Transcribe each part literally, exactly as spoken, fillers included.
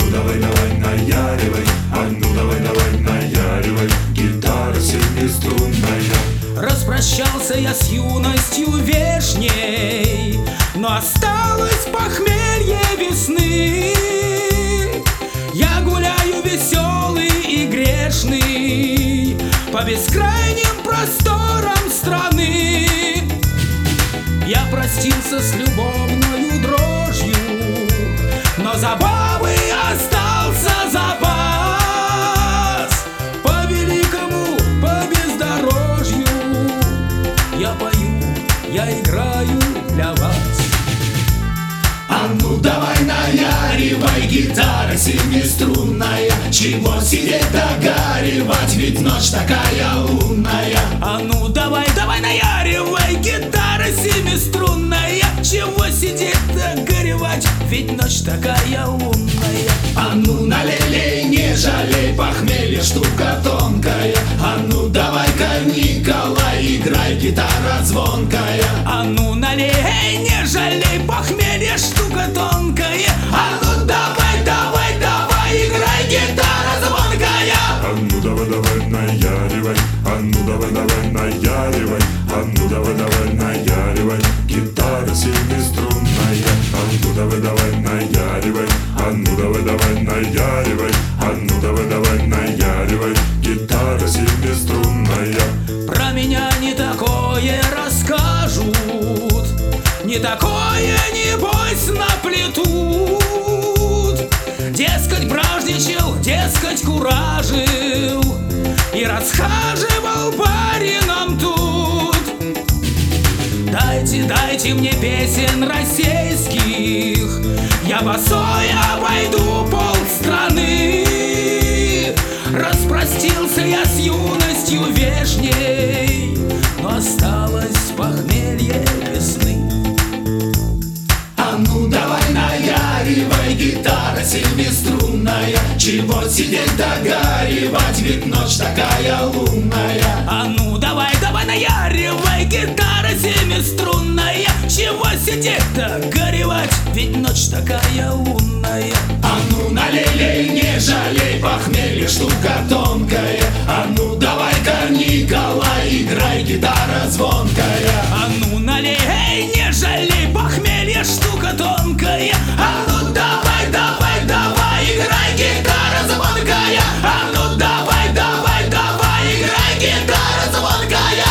ну давай, давай, наяривай, а ну давай, давай, наяривай, гитара семиструнная. Распрощался я с юностью вешней, но осталось похмелье весны. Я гуляю веселый и грешный по бескрайним просторам страны. Я простился с любовною дрожью, но забавы остался запас. По великому, по бездорожью я пою, я играю для вас. А ну давай наяривай, гитара семиструнная, чего сидеть догоривать, ведь ночь такая лунная. А ну давай, давай наяривай, гитара семиструнная, чего сидеть горевать, ведь ночь такая лунная. А ну налей, не жалей, похмелье штука тонкая. А ну давай-ка, Николай, играй, гитара звонкая. А ну налей, не жалей, похмелье штука тонкая. А ну давай, давай, давай, играй, гитара звонкая. А ну давай, давай, наяривай, а ну давай, давай, наяривай, а ну давай, давай, наяривай, гитара семиструнная. А ну давай, давай, наяривай, а ну давай, давай, наяривай, а ну давай, давай, наяривай, гитара семиструнная. Про меня не такое расскажут, не такое, небось, наплетут. Дескать, бражничал, дескать, куражил и расхаживал барином тут. Дайте, дайте мне песен российских, я босой обойду полстраны. Распростился я с юностью вешней, но осталось похмелье весны. А ну давай наяривай, гитара семиструнная, чего сидеть догоривать, ведь ночь такая лунная. А ну давай, давай наяривай, гитара семиструнная, чего сидеть-то горевать, ведь ночь такая лунная. А ну налей, не жалей, похмелье штука тонкая. А ну давай-ка, Николай, играй, гитара звонкая. А ну налей, не жалей, похмелье штука тонкая. А ну давай, давай, давай, играй, гитара звонкая. А ну давай, давай, давай, играй, гитара звонкая.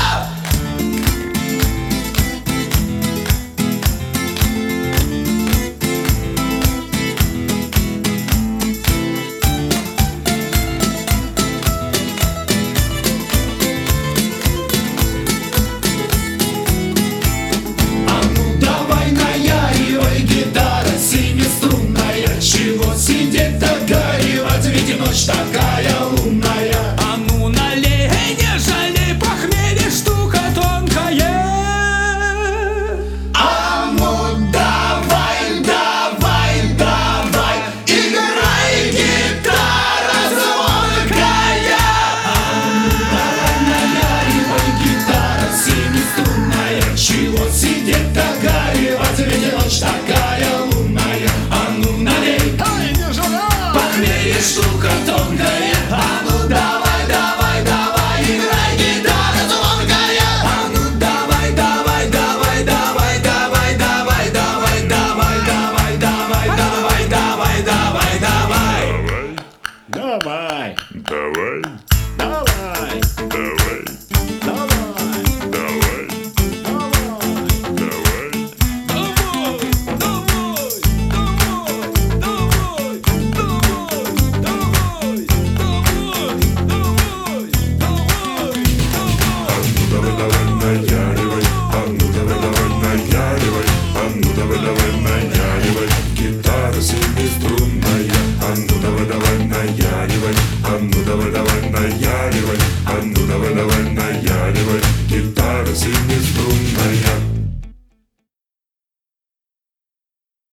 Ночь такая лунная. А ну налей, не жалей, похмелье штука тонкая. А ну давай, давай, давай, играй, гитара звонкая. А ну давай, наяривай, гитара семиструнная, чего сидеть догоривать, ведь ночь такая лунная. А ну налей, похмелье штука тонкая. А ну давай, давай, давай, играй, гитара звонкая. А ну давай, давай, давай, давай, давай, давай, давай, давай, давай, давай, давай, давай, давай, давай. Давай, Давай, давай, давай, давай, давай, давай. давай. Давай, давай, наяривай, а ну давай, давай, наяривай, а ну давай, давай, наяривай, гитара семиструнная. А ну давай, давай, наяривай, а ну давай, давай, наяривай, а ну давай, давай, наяривай, гитара семиструнная.